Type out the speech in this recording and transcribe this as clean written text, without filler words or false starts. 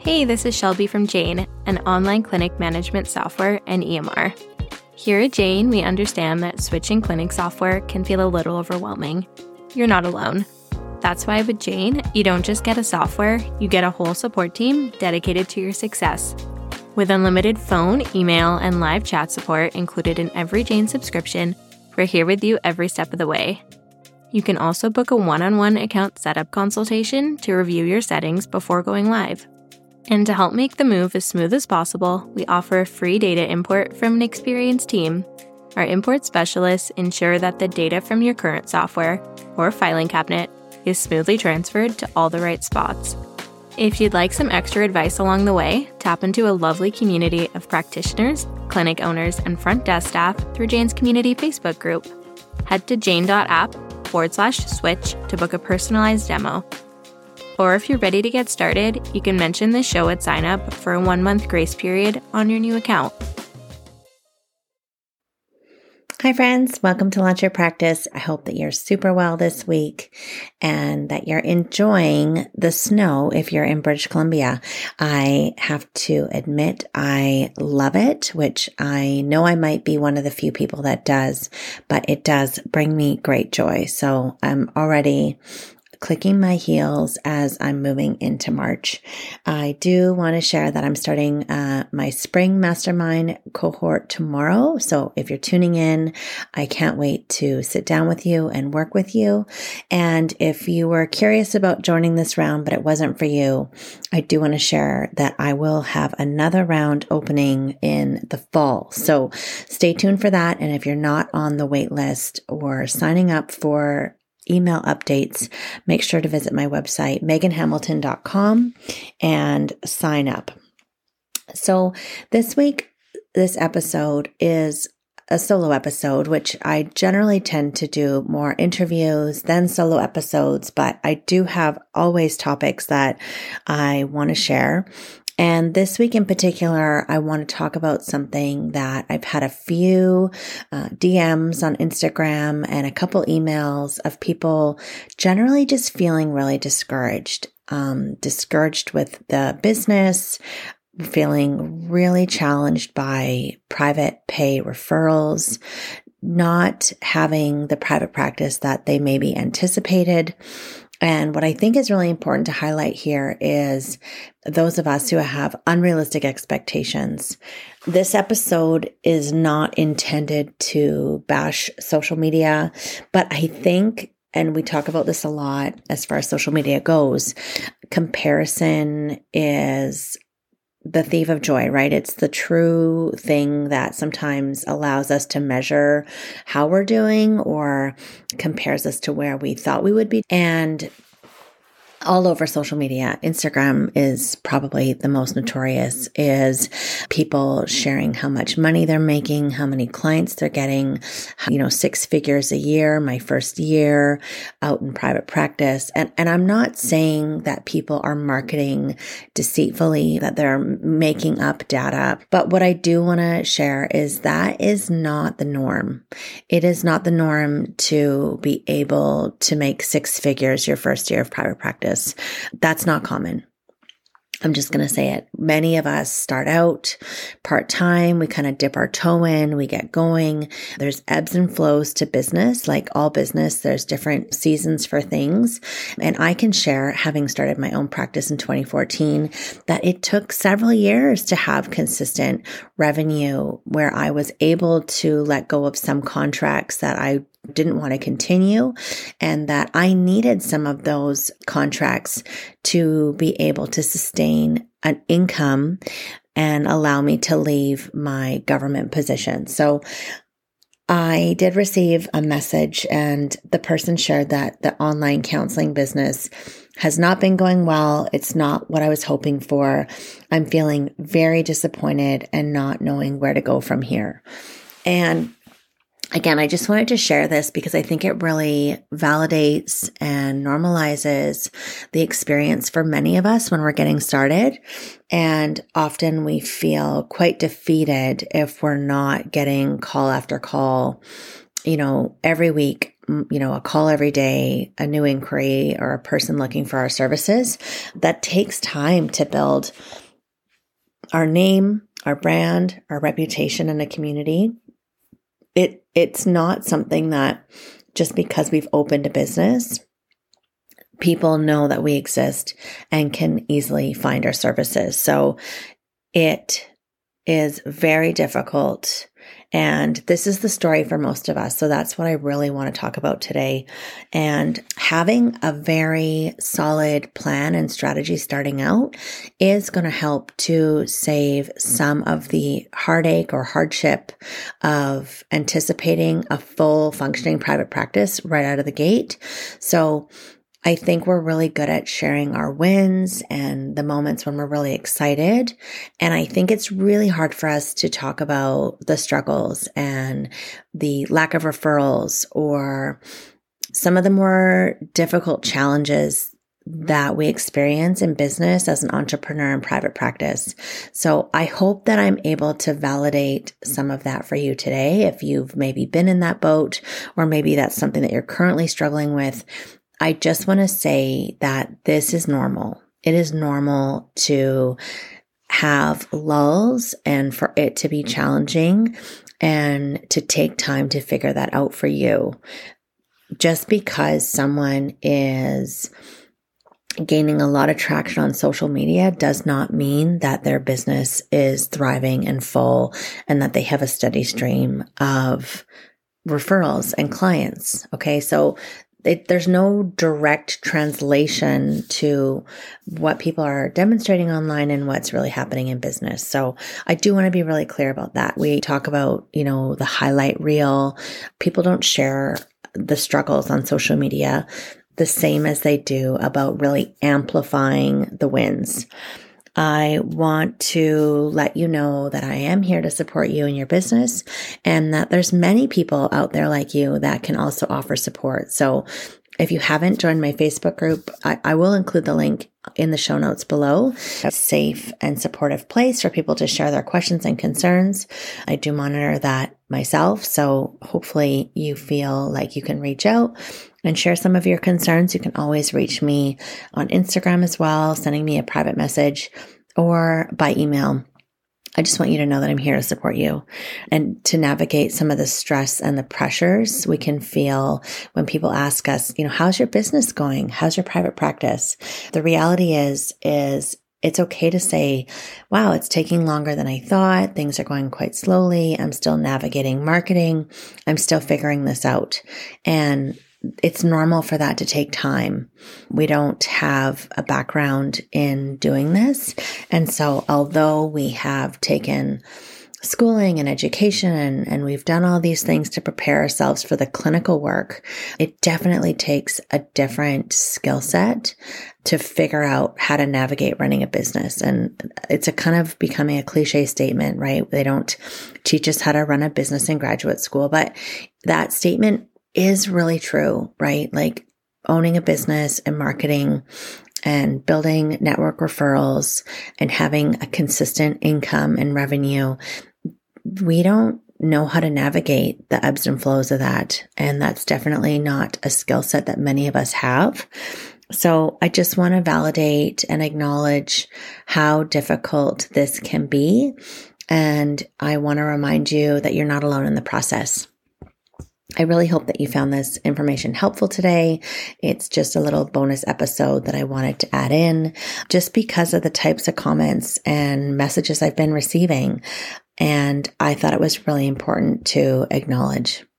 Hey, this is Shelby from Jane, an online clinic management software and EMR. Here at Jane, we understand that switching clinic software can feel a little overwhelming. You're not alone. That's why with Jane, you don't just get a software, you get a whole support team dedicated to your success. With unlimited phone, email, and live chat support included in every Jane subscription, we're here with you every step of the way. You can also book a one-on-one account setup consultation to review your settings before going live. And to help make the move as smooth as possible, we offer a free data import from an experienced team. Our import specialists ensure that the data from your current software or filing cabinet is smoothly transferred to all the right spots. If you'd like some extra advice along the way, tap into a lovely community of practitioners, clinic owners, and front desk staff through Jane's community Facebook group. Head to jane.app/switch to book a personalized demo. Or if you're ready to get started, you can mention the show at sign up for a 1-month grace period on your new account. Hi friends, welcome to Launch Your Practice. I hope that you're super well this week and that you're enjoying the snow if you're in British Columbia. I have to admit I love it, which I know I might be one of the few people that does, but it does bring me great joy. So I'm already clicking my heels as I'm moving into March. I do want to share that I'm starting my spring mastermind cohort tomorrow. So if you're tuning in, I can't wait to sit down with you and work with you. And if you were curious about joining this round, but it wasn't for you, I do want to share that I will have another round opening in the fall. So stay tuned for that. And if you're not on the wait list or signing up for email updates, make sure to visit my website, meganhamilton.com, and sign up. So this week, this episode is a solo episode, which I generally tend to do more interviews than solo episodes, but I do have always topics that I want to share. And this week in particular, I want to talk about something that I've had a few DMs on Instagram and a couple emails of people generally just feeling really discouraged with the business, feeling really challenged by private pay referrals, not having the private practice that they maybe anticipated. And what I think is really important to highlight here is those of us who have unrealistic expectations. This episode is not intended to bash social media, but I think, and we talk about this a lot as far as social media goes, comparison is the thief of joy, right? It's the true thing that sometimes allows us to measure how we're doing or compares us to where we thought we would be. And all over social media, Instagram is probably the most notorious, is people sharing how much money they're making, how many clients they're getting, 6 figures a year, my first year out in private practice. And I'm not saying that people are marketing deceitfully, that they're making up data. But what I do want to share is that is not the norm. It is not the norm to be able to make 6 figures your first year of private practice. That's not common. I'm just going to say it. Many of us start out part-time. We kind of dip our toe in. We get going. There's ebbs and flows to business. Like all business, there's different seasons for things. And I can share, having started my own practice in 2014, that it took several years to have consistent revenue where I was able to let go of some contracts that I didn't want to continue, and that I needed some of those contracts to be able to sustain an income and allow me to leave my government position. So I did receive a message, and the person shared that the online counseling business has not been going well. It's not what I was hoping for. I'm feeling very disappointed and not knowing where to go from here. And again, I just wanted to share this because I think it really validates and normalizes the experience for many of us when we're getting started. And often we feel quite defeated if we're not getting call after call, every week a call every day, a new inquiry, or a person looking for our services. That takes time to build our name, our brand, our reputation in a community. It's not something that just because we've opened a business, people know that we exist and can easily find our services. So it is very difficult. And this is the story for most of us. So that's what I really want to talk about today. And having a very solid plan and strategy starting out is going to help to save some of the heartache or hardship of anticipating a full functioning private practice right out of the gate. So I think we're really good at sharing our wins and the moments when we're really excited. And I think it's really hard for us to talk about the struggles and the lack of referrals or some of the more difficult challenges that we experience in business as an entrepreneur in private practice. So I hope that I'm able to validate some of that for you today. If you've maybe been in that boat, or maybe that's something that you're currently struggling with, I just want to say that this is normal. It is normal to have lulls and for it to be challenging and to take time to figure that out for you. Just because someone is gaining a lot of traction on social media does not mean that their business is thriving and full and that they have a steady stream of referrals and clients. Okay. So there's no direct translation to what people are demonstrating online and what's really happening in business. So I do want to be really clear about that. We talk about, the highlight reel. People don't share the struggles on social media the same as they do about really amplifying the wins. I want to let you know that I am here to support you in your business and that there's many people out there like you that can also offer support. So if you haven't joined my Facebook group, I will include the link in the show notes below. A safe and supportive place for people to share their questions and concerns. I do monitor that myself. So hopefully you feel like you can reach out and share some of your concerns. You can always reach me on Instagram as well, sending me a private message or by email. I just want you to know that I'm here to support you and to navigate some of the stress and the pressures we can feel when people ask us, how's your business going? How's your private practice? The reality is it's okay to say, wow, it's taking longer than I thought. Things are going quite slowly. I'm still navigating marketing. I'm still figuring this out. And it's normal for that to take time. We don't have a background in doing this. And so although we have taken schooling and education and we've done all these things to prepare ourselves for the clinical work, it definitely takes a different skill set to figure out how to navigate running a business. And it's a kind of becoming a cliche statement, right? They don't teach us how to run a business in graduate school, but that statement is really true, right? Like owning a business and marketing and building network referrals and having a consistent income and revenue. We don't know how to navigate the ebbs and flows of that. And that's definitely not a skill set that many of us have. So I just want to validate and acknowledge how difficult this can be. And I want to remind you that you're not alone in the process. I really hope that you found this information helpful today. It's just a little bonus episode that I wanted to add in just because of the types of comments and messages I've been receiving. And I thought it was really important to acknowledge.